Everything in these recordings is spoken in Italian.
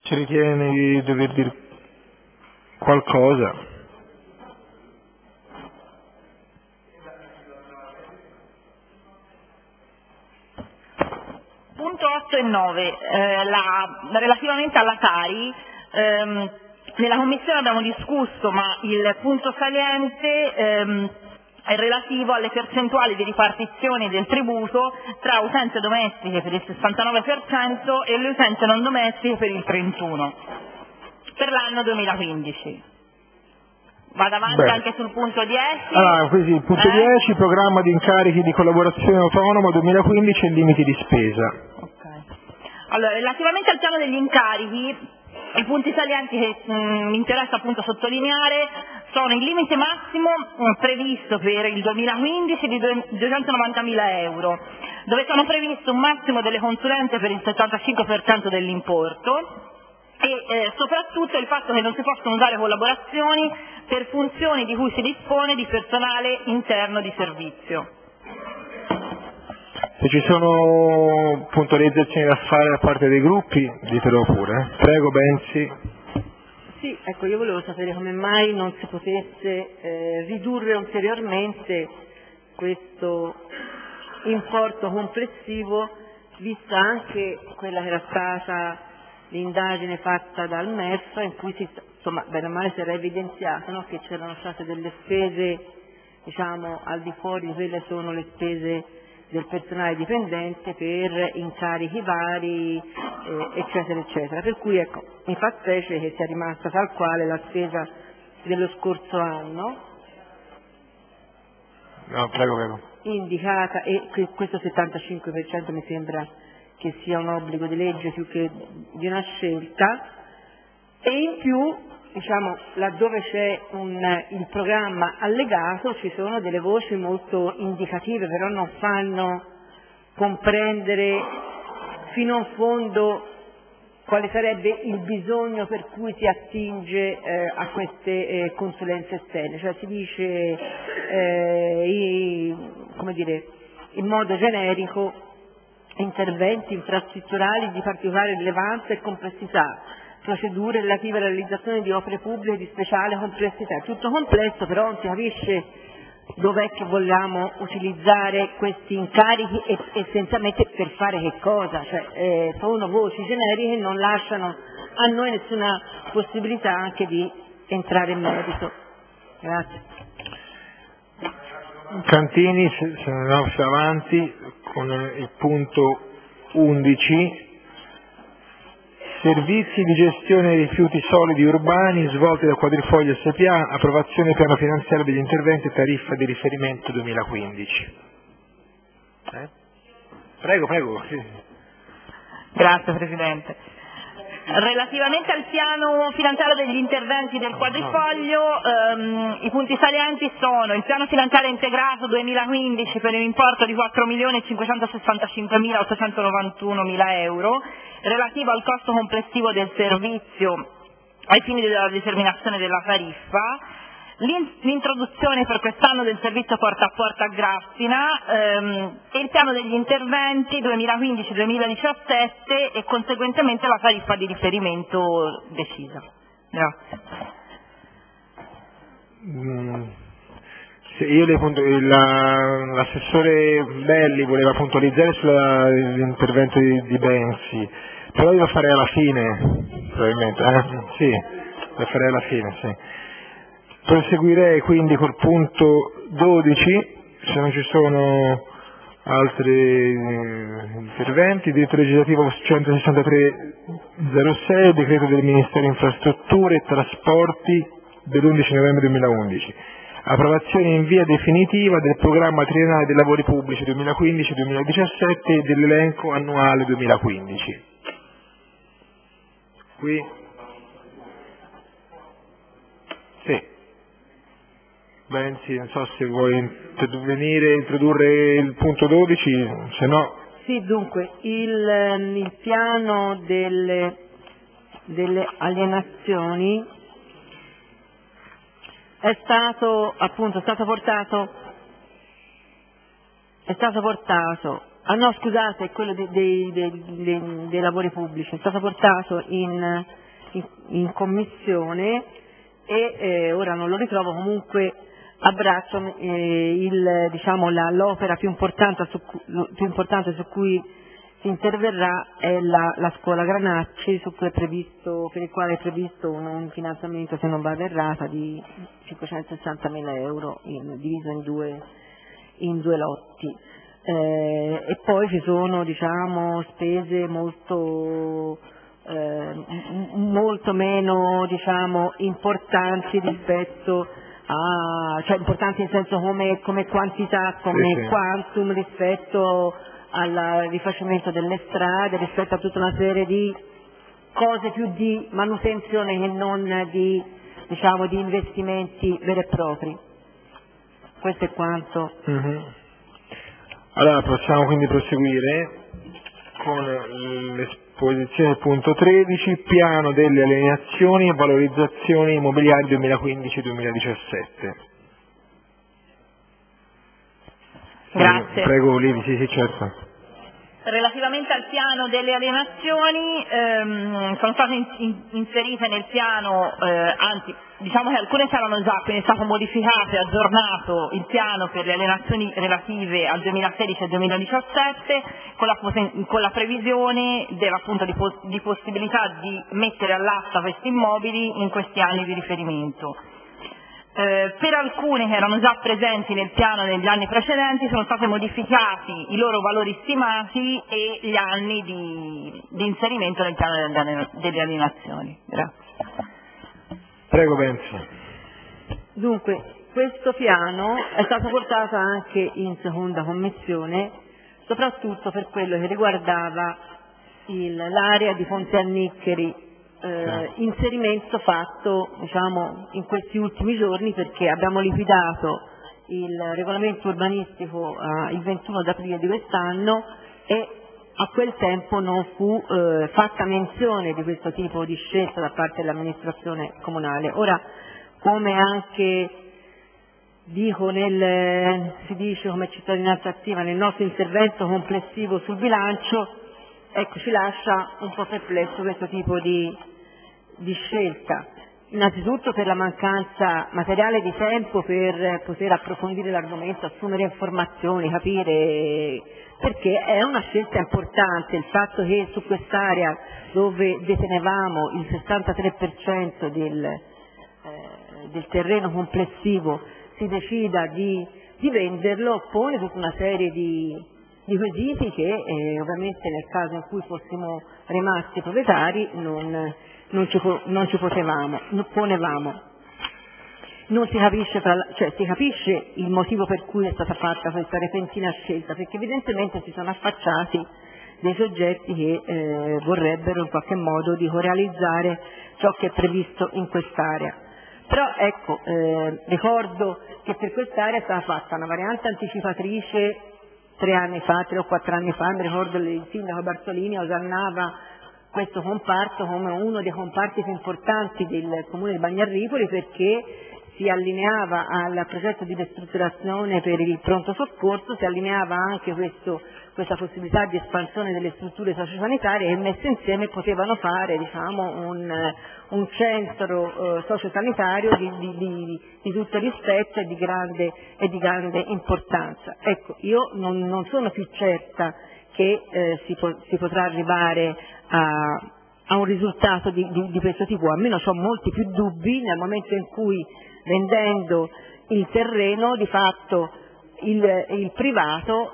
ci ritiene di dover dire qualcosa? Punto 8 e 9, relativamente alla Tari, nella Commissione abbiamo discusso, ma il punto saliente è relativo alle percentuali di ripartizione del tributo tra utenze domestiche per il 69% e le utenze non domestiche per il 31% per l'anno 2015. Vado avanti. Beh. Anche sul punto 10. Quindi il punto 10, programma di incarichi di collaborazione autonoma 2015 e limiti di spesa. Okay. Allora, relativamente al piano degli incarichi, i punti salienti che mi interessa appunto sottolineare sono il limite massimo previsto per il 2015 di 290.000 euro, dove sono previsto un massimo delle consulenze per il 75% dell'importo e soprattutto il fatto che non si possono usare collaborazioni per funzioni di cui si dispone di personale interno di servizio. Se ci sono puntualizzazioni da fare da parte dei gruppi, ditelo pure. Prego, Benzi. Sì, ecco, io volevo sapere come mai non si potesse ridurre ulteriormente questo importo complessivo, vista anche quella che era stata l'indagine fatta dal MEF, in cui insomma, bene o male si era evidenziato, no, che c'erano state delle spese, diciamo, al di fuori di quelle sono le spese del personale dipendente per incarichi vari, eccetera, eccetera. Per cui ecco, mi fa specie che sia rimasta tal quale la spesa dello scorso anno, No, prego. indicata, e questo 75% mi sembra che sia un obbligo di legge più che di una scelta, e in più, diciamo, laddove c'è il programma allegato ci sono delle voci molto indicative, però non fanno comprendere fino in fondo quale sarebbe il bisogno per cui si attinge a queste consulenze esterne. Cioè si dice, come dire, in modo generico, interventi infrastrutturali di particolare rilevanza e complessità, procedure relative alla realizzazione di opere pubbliche di speciale complessità. Tutto complesso, però non si capisce dov'è che vogliamo utilizzare questi incarichi e essenzialmente per fare che cosa. Cioè, sono voci generiche e non lasciano a noi nessuna possibilità anche di entrare in merito. Grazie. Cantini, se andiamo più avanti con il punto 11, servizi di gestione dei rifiuti solidi urbani svolti da Quadrifoglio SpA, approvazione piano finanziario degli interventi e tariffa di riferimento 2015. Prego. Sì. Grazie Presidente. Relativamente al piano finanziario degli interventi del Quadrifoglio, i punti salienti sono il piano finanziario integrato 2015 per un importo di 4.565.891 euro, relativo al costo complessivo del servizio ai fini della determinazione della tariffa, l'introduzione per quest'anno del servizio porta a porta a Grassina e il piano degli interventi 2015-2017 e conseguentemente la tariffa di riferimento decisa. Grazie. L'assessore Belli voleva puntualizzare sull'intervento di Benzi, però io lo farei alla fine, probabilmente. Sì, lo farei alla fine, sì. Proseguirei quindi col punto 12, se non ci sono altri interventi. Diritto legislativo 163/06, decreto del Ministero Infrastrutture e Trasporti dell'11 novembre 2011. Approvazione in via definitiva del programma triennale dei lavori pubblici 2015-2017 e dell'elenco annuale 2015. Qui? Sì. Benzi, non so se vuoi intervenire, introdurre il punto 12, se no... Sì, dunque, il piano delle alienazioni è stato portato Ah no, scusate, è quello dei lavori pubblici, è stato portato in commissione e ora non lo ritrovo, comunque abbraccio l'opera più importante su cui si interverrà è la scuola Granacci, per il quale è previsto un finanziamento, se non vado errata, di 560.000 euro diviso in due lotti. E poi ci sono spese molto meno importanti rispetto cioè importanti in senso come quantità, come quantum rispetto al rifacimento delle strade, rispetto a tutta una serie di cose più di manutenzione che non di investimenti veri e propri. Questo è quanto. Mm-hmm. Allora possiamo quindi proseguire con l'esposizione punto 13, piano delle alienazioni e valorizzazioni immobiliari 2015-2017. Grazie. Prego Livi, sì certo. Relativamente al piano delle alienazioni, sono state inserite nel piano, anzi diciamo che alcune saranno già, quindi è stato modificato e aggiornato il piano per le alienazioni relative al 2016 e 2017 con la previsione appunto di possibilità di mettere all'asta questi immobili in questi anni di riferimento. Per alcune che erano già presenti nel piano negli anni precedenti sono stati modificati i loro valori stimati e gli anni di inserimento nel piano delle alienazioni. Grazie. Prego Benzi. Dunque, questo piano è stato portato anche in seconda commissione, soprattutto per quello che riguardava l'area di Ponte Anniccheri, inserimento fatto in questi ultimi giorni perché abbiamo liquidato il regolamento urbanistico il 21 aprile di quest'anno e a quel tempo non fu fatta menzione di questo tipo di scelta da parte dell'amministrazione comunale. Ora, come anche si dice come cittadinanza attiva nel nostro intervento complessivo sul bilancio, ecco, ci lascia un po' perplesso questo tipo di scelta, innanzitutto per la mancanza materiale di tempo per poter approfondire l'argomento, assumere informazioni, capire, perché è una scelta importante il fatto che su quest'area dove detenevamo il 63% del terreno complessivo si decida di venderlo, pone tutta una serie di quesiti che ovviamente nel caso in cui fossimo rimasti proprietari non ci ponevamo. Non si capisce, si capisce il motivo per cui è stata fatta questa repentina scelta, perché evidentemente si sono affacciati dei soggetti che vorrebbero in qualche modo realizzare ciò che è previsto in quest'area. Però ecco, ricordo che per quest'area è stata fatta una variante anticipatrice 3 o 4 anni fa, mi ricordo il sindaco Bartolini osannava questo comparto come uno dei comparti più importanti del comune di Bagnarripoli perché si allineava al progetto di ristrutturazione per il pronto soccorso, si allineava anche questa possibilità di espansione delle strutture sociosanitarie che messe insieme potevano fare un centro sociosanitario di tutto rispetto e di grande importanza. Ecco, io non sono più certa che si potrà arrivare a un risultato di questo tipo, almeno ho molti più dubbi nel momento in cui vendendo il terreno di fatto il privato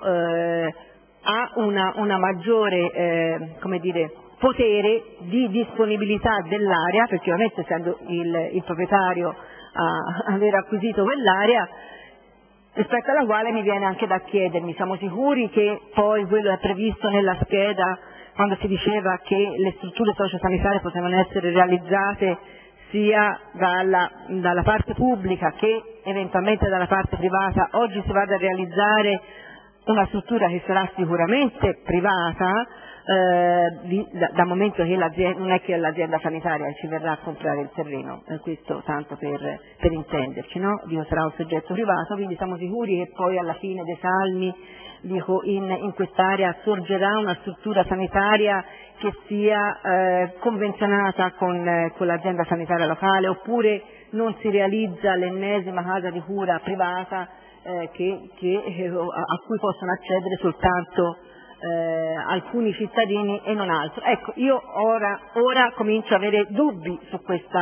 ha una maggiore potere di disponibilità dell'area, perché ovviamente essendo il proprietario a aver acquisito quell'area, rispetto alla quale mi viene anche da chiedermi, siamo sicuri che poi quello è previsto nella scheda quando si diceva che le strutture sociosanitarie potevano essere realizzate sia dalla parte pubblica che eventualmente dalla parte privata, oggi si vada a realizzare una struttura che sarà sicuramente privata, dal momento che non è che l'azienda sanitaria ci verrà a comprare il terreno, questo tanto per intenderci, no? Dico, sarà un soggetto privato, quindi siamo sicuri che poi alla fine dei salmi, dico, in quest'area sorgerà una struttura sanitaria che sia convenzionata con l'azienda sanitaria locale, oppure non si realizza l'ennesima casa di cura privata a cui possono accedere soltanto alcuni cittadini e non altro. Ecco, io ora comincio a avere dubbi su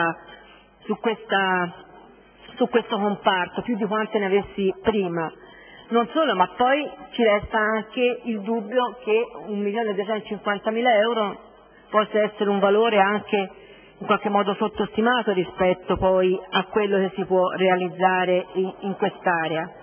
questo comparto, più di quante ne avessi prima. Non solo, ma poi ci resta anche il dubbio che 1.250.000 euro possa essere un valore anche in qualche modo sottostimato rispetto poi a quello che si può realizzare in quest'area.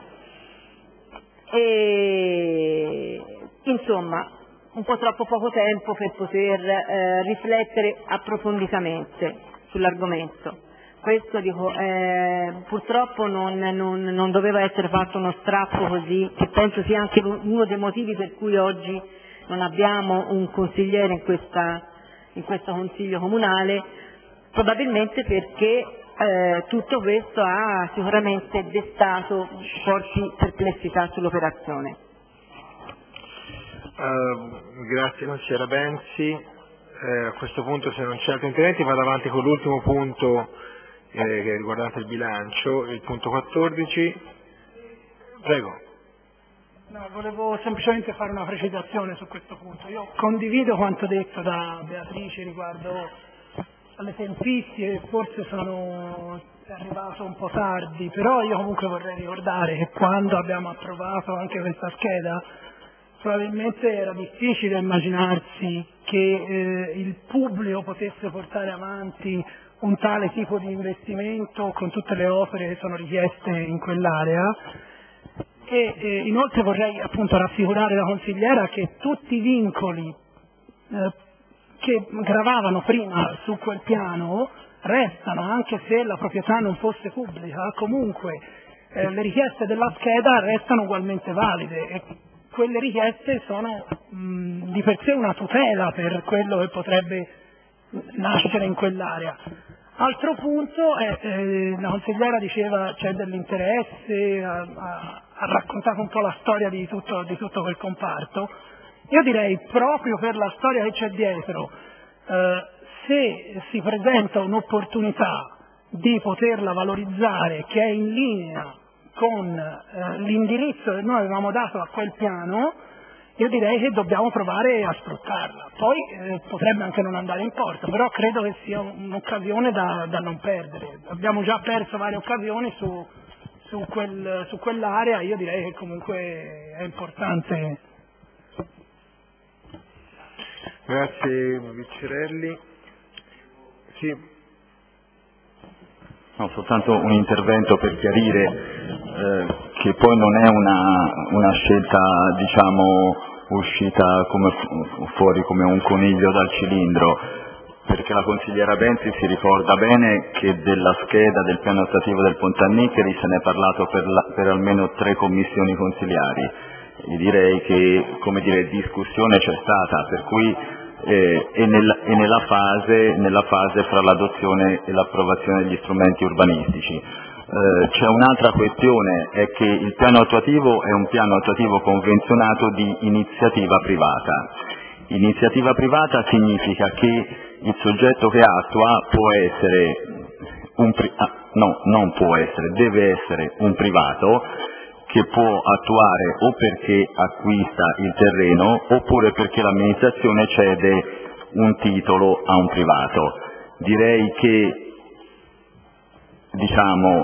E insomma, un po' troppo poco tempo per poter riflettere approfonditamente sull'argomento. Questo, dico, purtroppo non doveva essere fatto uno strappo così, che penso sia anche uno dei motivi per cui oggi non abbiamo un consigliere in questo consiglio comunale, probabilmente perché tutto questo ha sicuramente destato forti perplessità sull'operazione. Grazie consigliera Benzi. A questo punto, se non c'è altri interventi, vado avanti con l'ultimo punto che è riguardante il bilancio, il punto 14. Prego. No, volevo semplicemente fare una precisazione su questo punto. Io condivido quanto detto da Beatrice riguardo alle tempistiche, forse sono arrivato un po' tardi, però io comunque vorrei ricordare che quando abbiamo approvato anche questa scheda probabilmente era difficile immaginarsi che il pubblico potesse portare avanti un tale tipo di investimento con tutte le opere che sono richieste in quell'area. E inoltre vorrei appunto rassicurare la consigliera che tutti i vincoli che gravavano prima su quel piano restano, anche se la proprietà non fosse pubblica. Comunque le richieste della scheda restano ugualmente valide e quelle richieste sono di per sé una tutela per quello che potrebbe nascere in quell'area. Altro punto è, la consigliera diceva c'è dell'interesse, ha raccontato un po' la storia di tutto quel comparto. Io direi, proprio per la storia che c'è dietro, se si presenta un'opportunità di poterla valorizzare che è in linea con l'indirizzo che noi avevamo dato a quel piano, io direi che dobbiamo provare a sfruttarla. Poi potrebbe anche non andare in porto, però credo che sia un'occasione da non perdere. Abbiamo già perso varie occasioni su quell'area, io direi che comunque è importante. Grazie Vicerelli. Sì. No, soltanto un intervento per chiarire che poi non è una scelta, diciamo, uscita fuori come un coniglio dal cilindro, perché la consigliera Benzi si ricorda bene che della scheda del piano attuativo del Ponte Anniccheri se ne è parlato per almeno 3 commissioni consiliari, e direi che, come dire, discussione c'è stata, per cui nella fase fra l'adozione e l'approvazione degli strumenti urbanistici. C'è un'altra questione, è che il piano attuativo è un piano attuativo convenzionato di iniziativa privata. Iniziativa privata significa che il soggetto che attua può essere deve essere un privato che può attuare o perché acquista il terreno oppure perché l'amministrazione cede un titolo a un privato. Direi che diciamo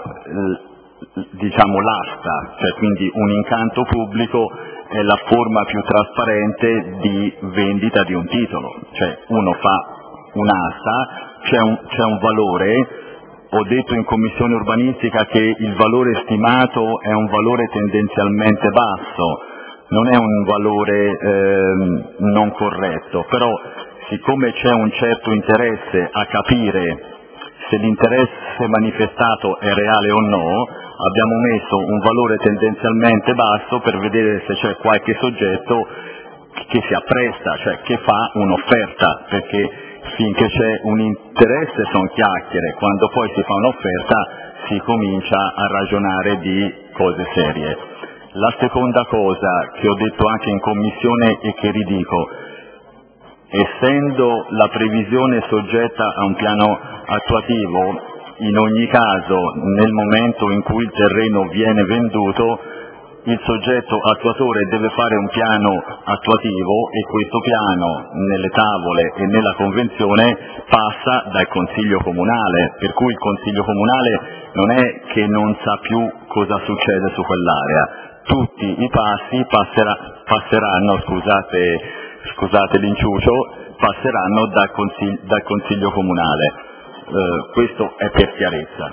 l'asta, cioè quindi un incanto pubblico, è la forma più trasparente di vendita di un titolo, cioè uno fa un'asta, c'è un valore. Ho detto in commissione urbanistica che il valore stimato è un valore tendenzialmente basso, non è un valore non corretto, però siccome c'è un certo interesse a capire se l'interesse manifestato è reale o no, abbiamo messo un valore tendenzialmente basso per vedere se c'è qualche soggetto che si appresta, cioè che fa un'offerta, perché finché c'è un interesse sono chiacchiere, quando poi si fa un'offerta si comincia a ragionare di cose serie. La seconda cosa che ho detto anche in commissione e che ridico: essendo la previsione soggetta a un piano attuativo, in ogni caso nel momento in cui il terreno viene venduto il soggetto attuatore deve fare un piano attuativo e questo piano nelle tavole e nella convenzione passa dal Consiglio Comunale, per cui il Consiglio Comunale non è che non sa più cosa succede su quell'area, tutti i passi passeranno, scusate l'inciucio, passeranno dal Consiglio Comunale. Questo è per chiarezza.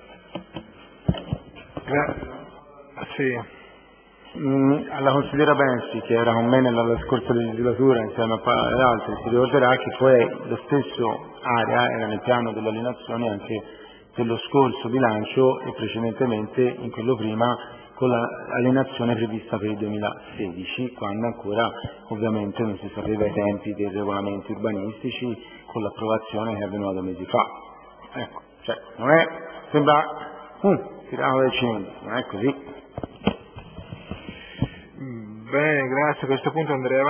Sì. Alla consigliera Bensi, che era con me nella scorsa legislatura insieme ad altri, si ricorderà che poi lo stesso area era nel piano delle alienazioni anche dello scorso bilancio e precedentemente in quello prima con l'alienazione prevista per il 2016, quando ancora ovviamente non si sapeva i tempi dei regolamenti urbanistici con l'approvazione che è avvenuta 2 mesi fa. Ecco, cioè non è, sembra tirano dai cilindri, non è così. Bene, grazie. A questo punto andrei avanti.